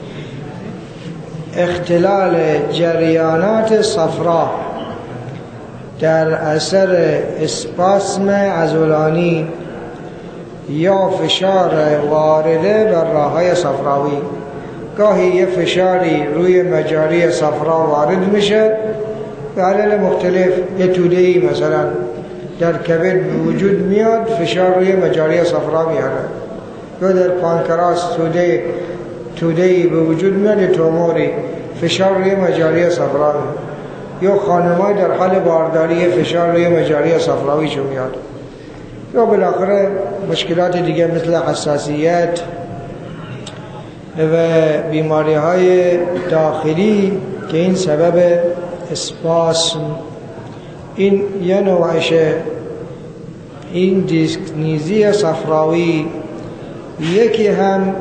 اختلال جریانات صفرا در اثر اسپاسم عضلانی یا فشار وارده بر راههای صفراوی. گاهی یه فشاری روی مجاری صفرا وارد میشه به علل مختلف، یه توده‌ای مثلا در کبد به وجود میاد، فشار روی مجاری صفرا میاره، یا در پانکراس توده توده‌ای به وجود میاد، یه توموری، فشار روی مجاری صفرا میاد، یا خانم‌های در حال بارداری فشار روی مجاری صفراویشون میاد، یا بالاخره مشکلات دیگه مثل حساسیت و بیماری های داخلی که این سبب اسپاسم. این یه نوعشه. این دیسکنیزی صفراوی. یکی هم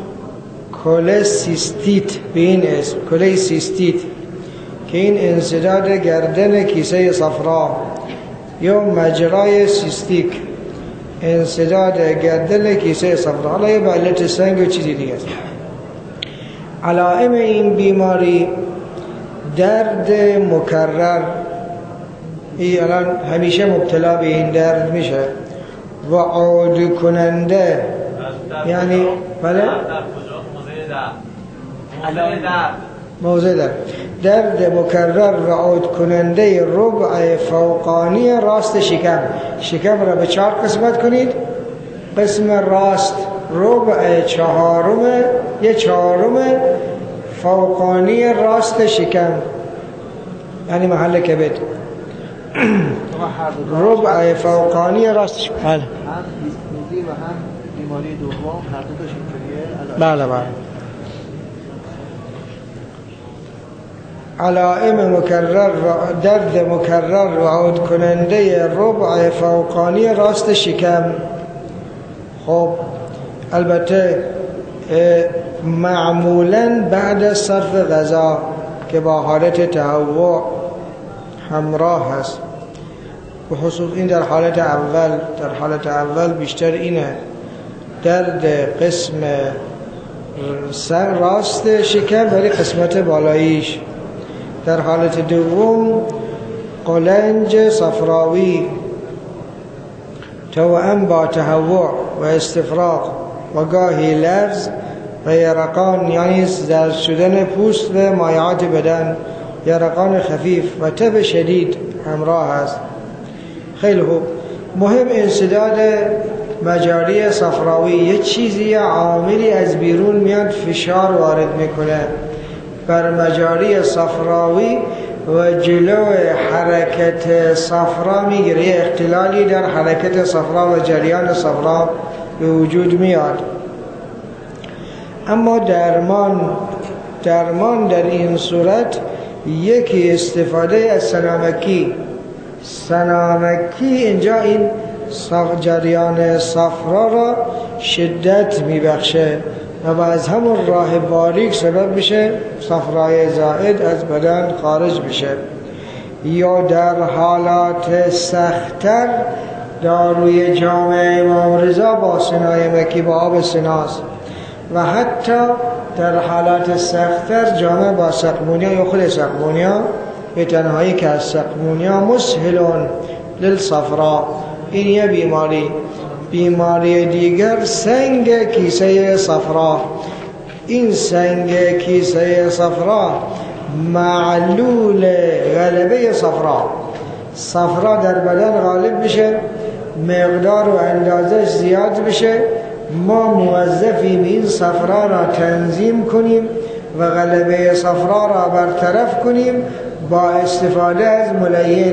کولسیستیت به این اسم، کولسیستیت، که این انسداد گردن کیسه صفرا یا مجرای سیستیک، انسداد گردن کیسه صفرا، حالا یه علت سنگ و چیزی دیگه است. علائم این بیماری درد مکرر، این الان همیشه مبتلا به این درد میشه، و عود کننده، یعنی بله موضع درد درد مکرر و عود کننده ربع فوقانی راست شکم. شکم را به چهار قسمت کنید. قسم راست ربع چهارم، یه چهارم فوقانی راست شکم، یعنی محل کبد. ربع فوقانی راست شکم. بله. هم دیسکنیزی و هم بیماری دوم هر دو تاش اینطوریه. بله بله. علائم مکرر و درد مکرر و عود کننده ربع فوقانی راست شکم. خب البته معمولاً بعد از صرف غذا که با حالت تهوع همراه هست. به خصوص این در حالت اول در حالت اول بیشتر اینه، درد قسم سر راست شکم ولی قسمت بالاییش. در حالت دوم قلنج صفراوی توأم با تهوع و استفراغ و گاهی لرز و یرقان، یعنی زرد شدن پوست و مایعات بدن، یرقان خفیف و تب شدید همراه است. خیلی خوب. مهم انسداد مجاری صفراوی یه چیزی یا عاملی از بیرون میاد فشار وارد میکنه بر مجاری صفراوی و جلو حرکت صفرا میگیره. یه اختلالی در حرکت صفرا و جریان صفرا به وجود میاد. اما درمان درمان در این صورت یکی استفاده از سنامکی. سنامکی اینجا این جریان صفرا را شدت میبخشه و از همون راه باریک سبب میشه صفرای زائد از بدن خارج بشه. یا در حالات سخت‌تر داروی جام امام رضا با سنای مکی با آب سناست، و حتی در حالات سخت‌تر جام با سقمونیا یا خود سقمونیا به تنهایی که از سقمونیا مسهلون للصفرا. این یه بیماری. بیماری دیگر سنگ کیسه صفرا. این سنگ کیسه صفرا معلول غلبه صفرا. صفرا در بدن غالب بشه، مقدار و اندازش زیاد بشه، ما موظفیم این صفرا را تنظیم کنیم و غلبه صفرا را برطرف کنیم با استفاده از ملین.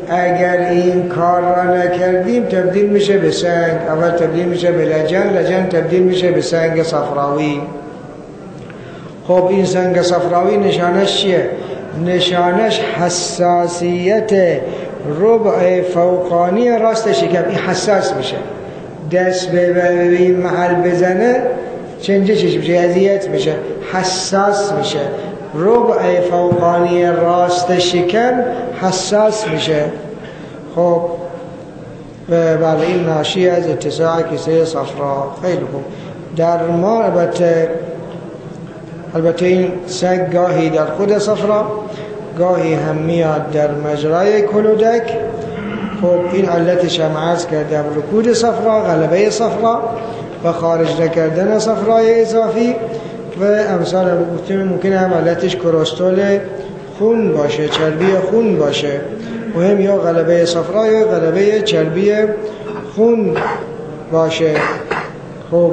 اگر این کار را نکردیم تبدیل میشه به سنگ. اول تبدیل میشه به لجن، لجن تبدیل میشه به سنگ صفراوی. خب این سنگ صفراوی نشانش چیه؟ نشانش حساسیت ربع فوقانی راست شکم. این حساس میشه، دست به این محل بزنه چنجه چش میشه، اذیت میشه، حساس میشه. ربع فوقانی راست شکم حساس میشه. خب بله این ناشی از اتساع کیسه صفرا. خیلی خوب. در ما البته البته این سگ گاهی در خود صفرا، گاهی هم میاد در مجرای کلودک. خب این علتش هم عرض کردم، رکود صفرا، غلبه صفرا و خارج نکردن صفرای اضافی و امثال ممکنه هم علتش کلسترول خون باشه، چربی خون باشه. مهم یا غلبه صفرا یا غلبه چربی خون باشه. خب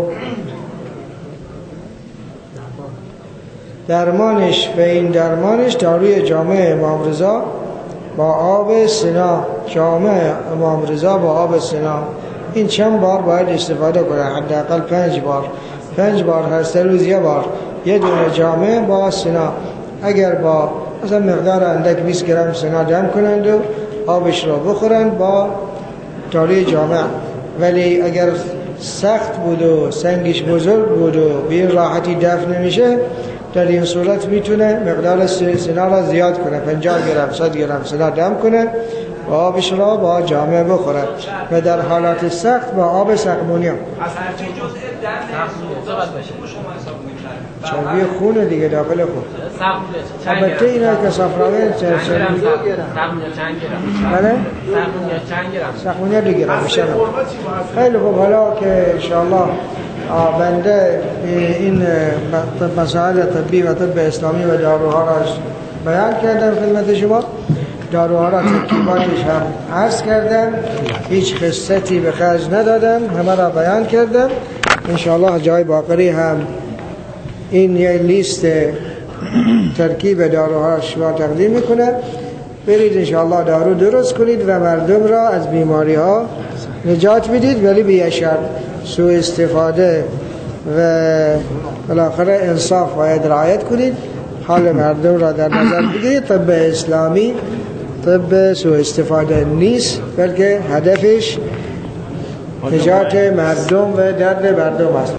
درمانش و این درمانش داروی جامع امام رضا با آب سنا، جامع امام رضا با آب سنا. این چند بار باید استفاده کنه؟ حداقل پنج بار. پنج بار هر سه روز یه بار یه دونه جامع با سنا. اگر با مثلا مقدار اندک بیست گرم سنا دم کنند و آبش رو بخورند با داروی جامع. ولی اگر سخت بود و سنگش بزرگ بود و به این راحتی دفع نمیشه، در این صورت میتونه مقدار سنا را زیاد کنه، پنجاه گرم صد گرم سنا دم کنه و آبش را با جامع بخوره و در حالات سخت با آب سقمونیوم. چربی خون دیگه داخل خون. البته اینا که صفراوی چند گرم؟ بله؟ سقمونیا دو گرم میشه. خیلی خوب. حالا که انشاءالله بنده این مسائل طبی و طب اسلامی و داروها را بیان کردم خدمت شما. داروها را ترکیباتش هم عرض کردم، هیچ قصتی به خرج ندادم، همه را بیان کردم. انشاءالله جای باقری هم این یه لیست ترکیب داروها شما تقدیم میکنه. برید انشاءالله دارو درست کنید و مردم را از بیماری ها نجات بدید، ولی به یه شرط: سوء استفاده و بالاخره انصاف باید رعایت کنید. حال مردم را در نظر بگیرید. طب اسلامی طب سوء استفاده نیست، بلکه هدفش نجات مردم و درد مردم است.